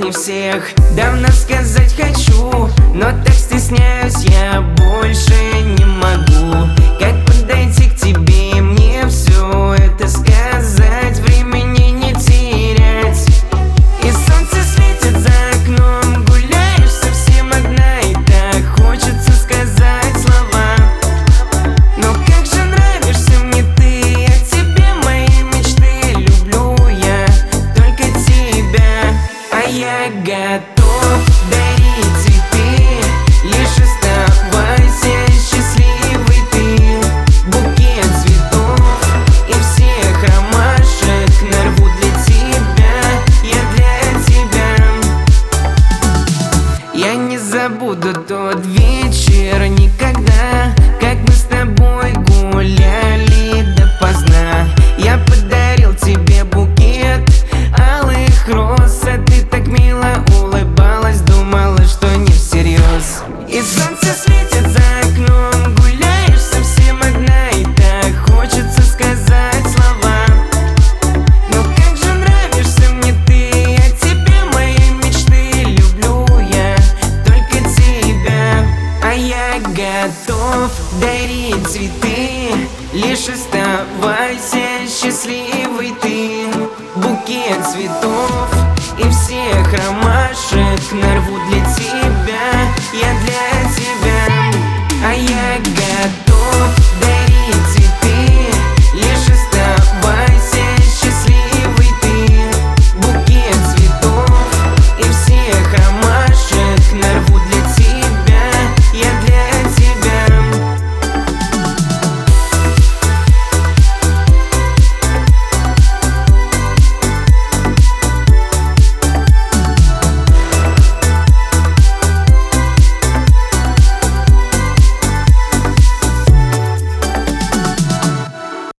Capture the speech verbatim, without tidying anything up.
не всех. Давно сказать хочу, но так стесняюсь, я больше не могу. Как подойти к тебе и мне все это сказать, времени не терять. И солнце светит за окном, гуляешь совсем одна, и так хочется сказать слова. Но как же нравишься мне ты, о тебе мои мечты, люблю я только тебя. А я готов дарить цветы, лишь оставайся счастливой ты. Букет цветов и всех ромашек нарву для тебя, я для тебя. Я не забуду тот вечер никогда, как мы с тобой гуляли допоздна. Я подарил тебе букет алых роз, а ты так мило улыбалась, думала, что не всерьез. И солнце светит за окном, гуляешь совсем одна, и так хочется сказать слова. Но как же нравишься мне ты, о тебе мои мечты, люблю я только тебя. А я готов дарить цветы, лишь оставайся счастливой ты. Букет цветов и всех ромашек нарву для тебя, я для тебя.